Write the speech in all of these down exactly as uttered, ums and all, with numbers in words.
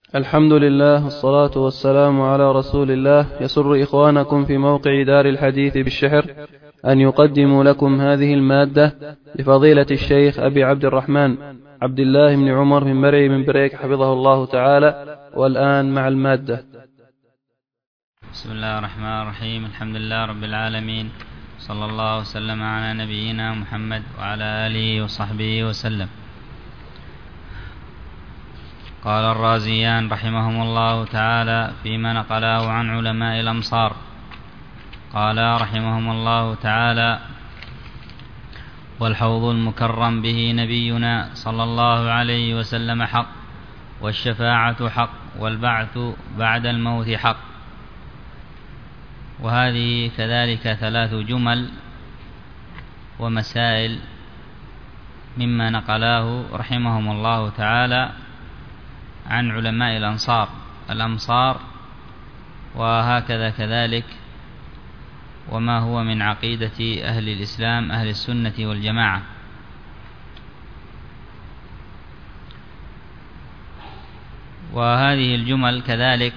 الحمد لله والصلاة والسلام على رسول الله. يسر إخوانكم في موقع دار الحديث بالشحر أن يقدموا لكم هذه المادة لفضيلة الشيخ أبي عبد الرحمن عبد الله بن عمر بن مرعي بن بريك حفظه الله تعالى. والآن مع المادة. بسم الله الرحمن الرحيم. الحمد لله رب العالمين، صلى الله وسلم على نبينا محمد وعلى آله وصحبه وسلم. قال الرازيان رحمهم الله تعالى فيما نقله عن علماء الأمصار، قال رحمهم الله تعالى: والحوض المكرم به نبينا صلى الله عليه وسلم حق، والشفاعة حق، والبعث بعد الموت حق. وهذه كذلك ثلاث جمل ومسائل مما نقلاه رحمهم الله تعالى عن علماء الأنصار الأمصار وهكذا كذلك وما هو من عقيدة أهل الإسلام أهل السنة والجماعة. وهذه الجمل كذلك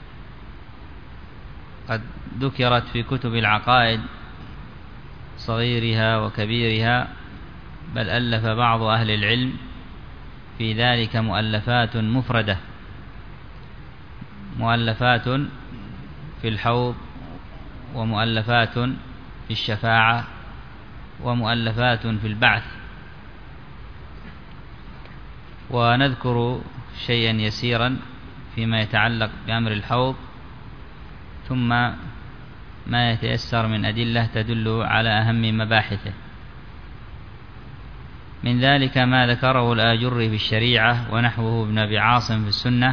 قد ذكرت في كتب العقائد صغيرها وكبيرها، بل ألف بعض أهل العلم في ذلك مؤلفات مفردة، مؤلفات في الحوض، ومؤلفات في الشفاعة، ومؤلفات في البعث. ونذكر شيئا يسيرا فيما يتعلق بأمر الحوض، ثم ما يتيسر من أدلة تدل على أهم مباحثه. من ذلك ما ذكره الآجري في الشريعة ونحوه ابن أبي عاصم في السنة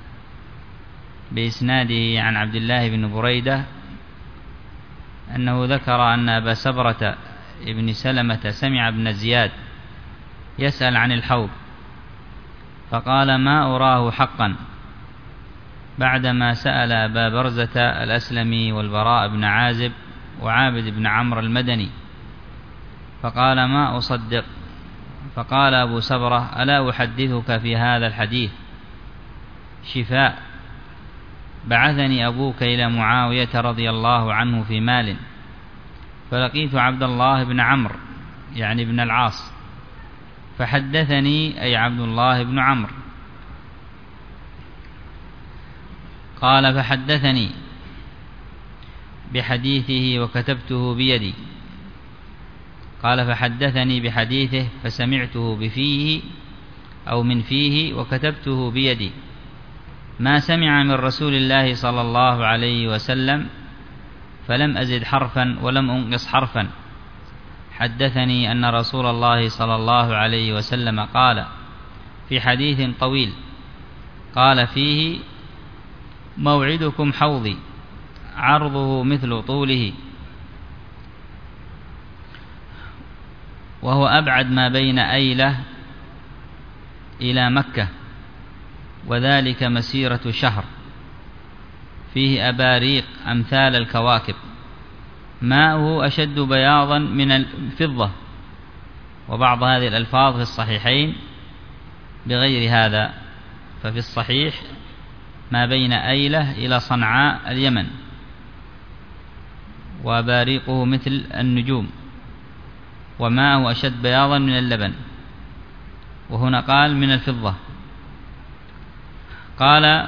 بإسناده عن عبد الله بن بريدة أنه ذكر أن أبا سبرة ابن سلمة سمع ابن زياد يسأل عن الحوض، فقال: ما أراه حقا، بعدما سأل أبا برزة الأسلمي والبراء بن عازب وعابد بن عمرو المدني، فقال: ما أصدق. فقال أبو سبرة: ألا أحدثك في هذا الحديث شفاء؟ بعثني أبوك إلى معاوية رضي الله عنه في مال، فلقيت عبد الله بن عمرو يعني بن العاص، فحدثني أي عبد الله بن عمرو. قال: فحدثني بحديثه وكتبته بيدي. قال: فحدثني بحديثه فسمعته بفيه أو من فيه وكتبته بيدي، ما سمع من رسول الله صلى الله عليه وسلم، فلم أزد حرفا ولم أنقص حرفا. حدثني أن رسول الله صلى الله عليه وسلم قال في حديث طويل، قال فيه: موعدكم حوضي عرضه مثل طوله، وهو أبعد ما بين أيلة إلى مكة، وذلك مسيرة شهر، فيه أباريق أمثال الكواكب، ماؤه أشد بياضا من الفضة. وبعض هذه الألفاظ في الصحيحين بغير هذا، ففي الصحيح ما بين أيلة إلى صنعاء اليمن، وباريقه مثل النجوم، وماءه أشد بياضا من اللبن، وهنا قال من الفضة. قال: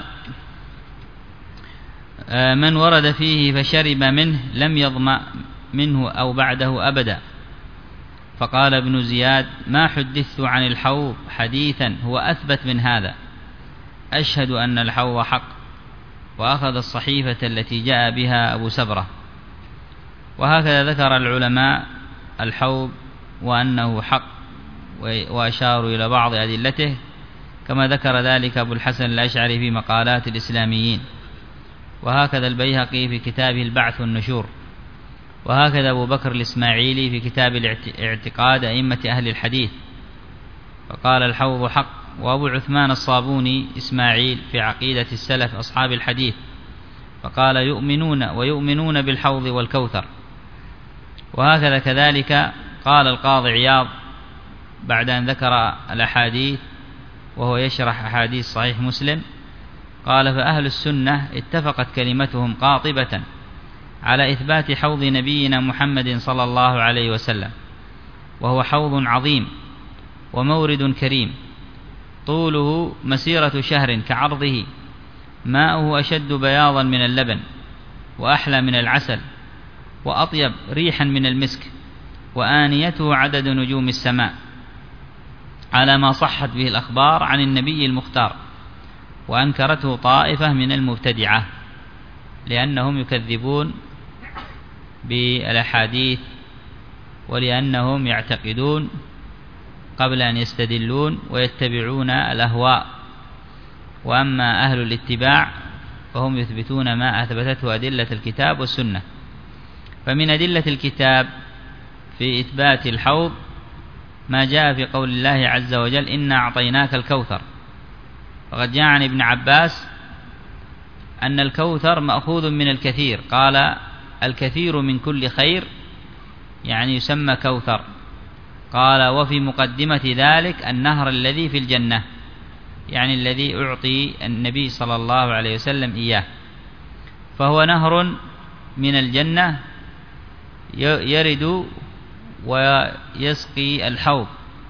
من ورد فيه فشرب منه لم يظمأ منه أو بعده أبدا. فقال ابن زياد: ما حدثت عن الحوض حديثا هو أثبت من هذا، أشهد أن الحوض حق. وأخذ الصحيفة التي جاء بها أبو سبرة. وهكذا ذكر العلماء الحوض وأنه حق، وأشاروا إلى بعض أدلته، كما ذكر ذلك أبو الحسن الأشعري في مقالات الإسلاميين، وهكذا البيهقي في كتابه البعث والنشور، وهكذا أبو بكر الإسماعيلي في كتاب الاعتقاد أئمة أهل الحديث، فقال الحوض حق. وأبو عثمان الصابوني إسماعيل في عقيدة السلف أصحاب الحديث، فقال: يؤمنون ويؤمنون بالحوض والكوثر. وهكذا كذلك قال القاضي عياض بعد أن ذكر الأحاديث وهو يشرح أحاديث صحيح مسلم، قال: فأهل السنة اتفقت كلمتهم قاطبة على إثبات حوض نبينا محمد صلى الله عليه وسلم، وهو حوض عظيم ومورد كريم، طوله مسيرة شهر كعرضه، ماؤه أشد بياضا من اللبن، وأحلى من العسل، وأطيب ريحا من المسك، وآنيته عدد نجوم السماء، على ما صحت به الأخبار عن النبي المختار، وأنكرته طائفة من المبتدعة لأنهم يكذبون بالأحاديث، ولأنهم يعتقدون قبل أن يستدلون ويتبعون الأهواء. وأما أهل الاتباع فهم يثبتون ما أثبتته أدلة الكتاب والسنة. فمن أدلة الكتاب في إثبات الحوض ما جاء في قول الله عز وجل: إنا أعطيناك الكوثر. وقد جاء عن ابن عباس أن الكوثر مأخوذ من الكثير، قال: الكثير من كل خير، يعني يسمى كوثر. قال: وفي مقدمة ذلك النهر الذي في الجنة، يعني الذي أعطي النبي صلى الله عليه وسلم إياه، فهو نهر من الجنة يرد ويسقي الحوض.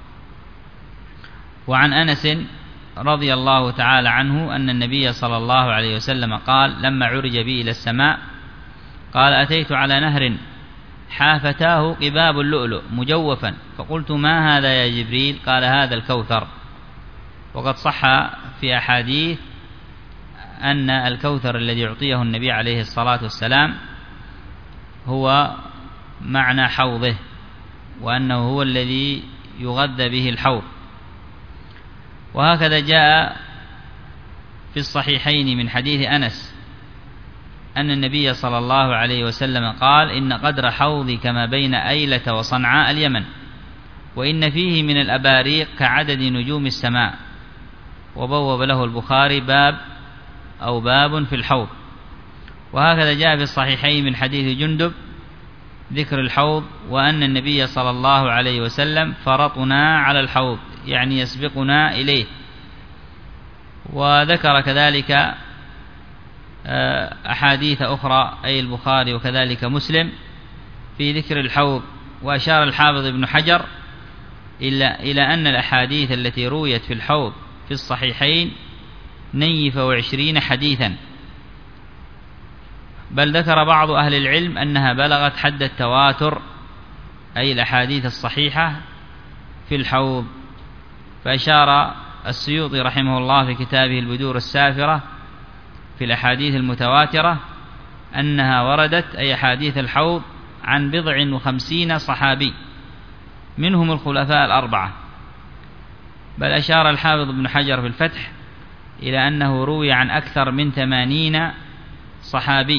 وعن أنس رضي الله تعالى عنه أن النبي صلى الله عليه وسلم قال لما عرج بي إلى السماء، قال: أتيت على نهر حافتاه قباب اللؤلؤ مجوفا، فقلت: ما هذا يا جبريل؟ قال: هذا الكوثر. وقد صح في أحاديث أن الكوثر الذي أعطيه النبي عليه الصلاة والسلام هو معنى حوضه، وأنه هو الذي يغذى به الحوض. وهكذا جاء في الصحيحين من حديث أنس أن النبي صلى الله عليه وسلم قال: إن قدر حوضي كما بين أيلة وصنعاء اليمن، وإن فيه من الأباريق كعدد نجوم السماء. وبوب له البخاري باب أو باب في الحوض. وهكذا جاء في الصحيحين من حديث جندب ذكر الحوض، وأن النبي صلى الله عليه وسلم فرطنا على الحوض، يعني يسبقنا إليه. وذكر كذلك أحاديث أخرى أي البخاري وكذلك مسلم في ذكر الحوض. وأشار الحافظ ابن حجر إلا إلى أن الأحاديث التي رويت في الحوض في الصحيحين نيف وعشرين حديثا، بل ذكر بعض أهل العلم أنها بلغت حد التواتر، أي الأحاديث الصحيحة في الحوض. فأشار السيوطي رحمه الله في كتابه البدور السافرة في الأحاديث المتواترة أنها وردت، أي أحاديث الحوض، عن بضع وخمسين صحابي منهم الخلفاء الأربعة. بل أشار الحافظ ابن حجر في الفتح إلى أنه روي عن أكثر من ثمانين صحابي.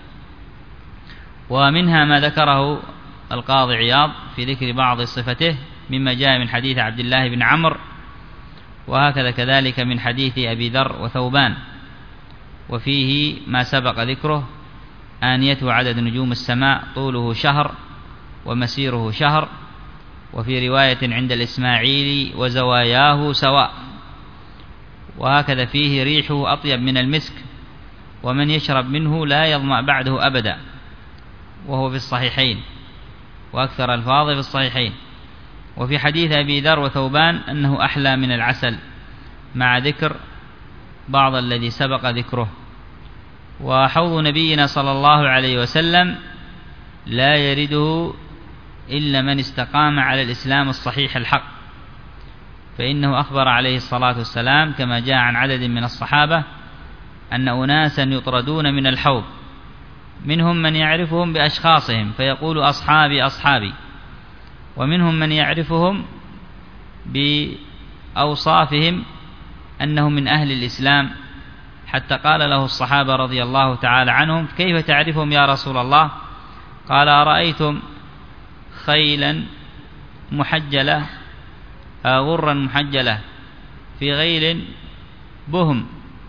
ومنها ما ذكره القاضي عياض في ذكر بعض صفته مما جاء من حديث عبد الله بن عمرو، وهكذا كذلك من حديث أبي ذر وثوبان، وفيه ما سبق ذكره: آنيته عدد نجوم السماء، طوله شهر ومسيره شهر. وفي رواية عند الإسماعيلي: وزواياه سواء. وهكذا فيه ريحه أطيب من المسك، ومن يشرب منه لا يظمأ بعده أبدا، وهو في الصحيحين، وأكثر الفاظ في الصحيحين. وفي حديث أبي ذر وثوبان أنه أحلى من العسل، مع ذكر بعض الذي سبق ذكره. وحوض نبينا صلى الله عليه وسلم لا يرده إلا من استقام على الإسلام الصحيح الحق، فإنه أخبر عليه الصلاة والسلام كما جاء عن عدد من الصحابة أن أناسا يطردون من الحوض، منهم من يعرفهم بأشخاصهم فيقول: أصحابي أصحابي، ومنهم من يعرفهم بأوصافهم أنه من أهل الإسلام، حتى قال له الصحابة رضي الله تعالى عنهم: كيف تعرفهم يا رسول الله؟ قال: أرأيتم خيلا محجلة غرا محجلة في غيل بهم،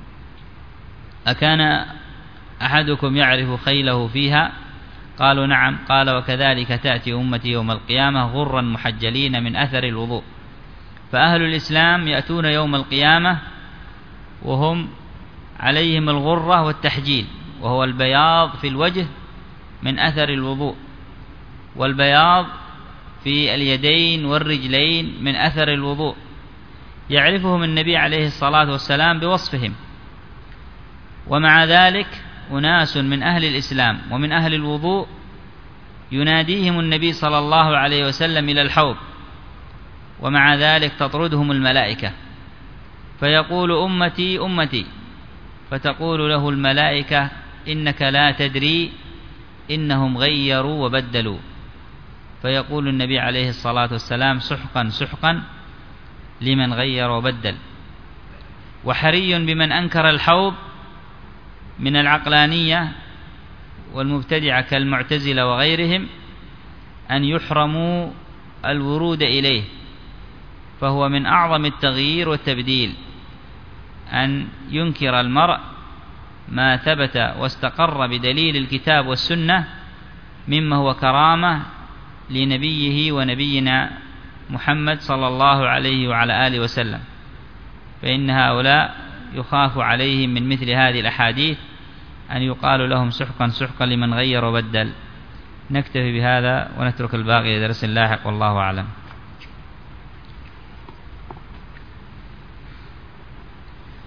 أكان أحدكم يعرف خيله فيها؟ قالوا: نعم. قال: وكذلك تأتي أمتي يوم القيامة غرا محجلين من أثر الوضوء. فأهل الإسلام يأتون يوم القيامة وهم عليهم الغرة والتحجيل، وهو البياض في الوجه من أثر الوضوء، والبياض في اليدين والرجلين من أثر الوضوء، يعرفهم النبي عليه الصلاة والسلام بوصفهم. ومع ذلك أناس من أهل الإسلام ومن أهل الوضوء يناديهم النبي صلى الله عليه وسلم إلى الحوض، ومع ذلك تطردهم الملائكة، فيقول أمتي أمتي، فتقول له الملائكة إنك لا تدري إنهم غيروا وبدلوا، فيقول النبي عليه الصلاة والسلام سحقا سحقا لمن غير وبدل. وحري بمن أنكر الحوض من العقلانية والمبتدعة كالمعتزلة وغيرهم أن يحرموا الورود إليه، فهو من أعظم التغيير والتبديل أن ينكر المرء ما ثبت واستقر بدليل الكتاب والسنة مما هو كرامة لنبيه ونبينا محمد صلى الله عليه وعلى آله وسلم، فإن هؤلاء يخاف عليهم من مثل هذه الأحاديث أن يقال لهم سحقا سحقا لمن غير وبدل. نكتفي بهذا ونترك الباقي لدرس لاحق، والله أعلم.